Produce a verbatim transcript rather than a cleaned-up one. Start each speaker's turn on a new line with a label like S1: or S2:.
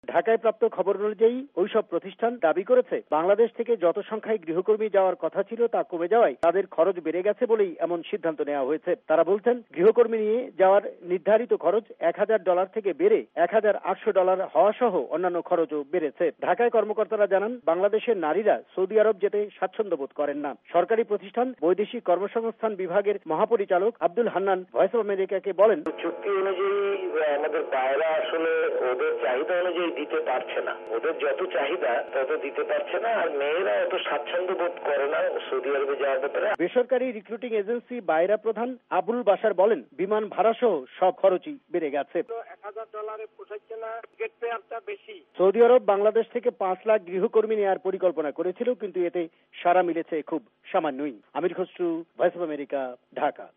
S1: ঢাকায় প্রাপ্ত খবর অনুযায়ী ওইসব প্রতিষ্ঠান দাবি করেছে বাংলাদেশ থেকে যত সংখ্যায় গৃহকর্মী যাওয়ার কথা ছিল তা কমে যাওয়ায় তাদের খরচ বেড়ে গেছে বলেই এমন সিদ্ধান্ত নেওয়া হয়েছে। তারা বলছেন গৃহকর্মী নিয়ে যাওয়ার নির্ধারিত খরচ এক হাজার ডলার থেকে বেড়ে এক হাজার আটশো ডলার হওয়া সহ অন্যান্য খরচও বেড়েছে। ঢাকায় কর্মকর্তারা জানান বাংলাদেশের নারীরা সৌদি আরব যেতে স্বাচ্ছন্দ্য বোধ করেন না। সরকারি প্রতিষ্ঠান বৈদেশিক কর্মসংস্থান বিভাগের মহাপরিচালক আব্দুল হান্নান ভয়েস অব আমেরিকাকে বলেন,
S2: চুক্তি অনুযায়ী আমাদের বাইরা আসলে ওদের চাহিদা অনুযায়ী দিতে পারছে না, ওদের যত চাহিদা তত দিতে পারছে না, আর মেয়েরা অত স্বাচ্ছন্দ্য বোধ করে না সৌদি আরবে যাওয়ার ব্যাপারে।
S1: বেসরকারি রিক্রুটিং এজেন্সি বাইরা প্রধান আবুল বাশার বলেন বিমান ভাড়া সহ সব খরচই বেড়ে গেছে।
S3: এক হাজার ডলারে পোষাচ্ছে না, টিকিট ফেয়ারটা বেশি।
S1: সৌদি আরব বাংলাদেশ থেকে পাঁচ লাখ গৃহকর্মী নেওয়ার পরিকল্পনা করেছিল, কিন্তু এতে সাড়া মিলেছে খুব সামান্যই। Amir Khasru, voice of America, Dhaka.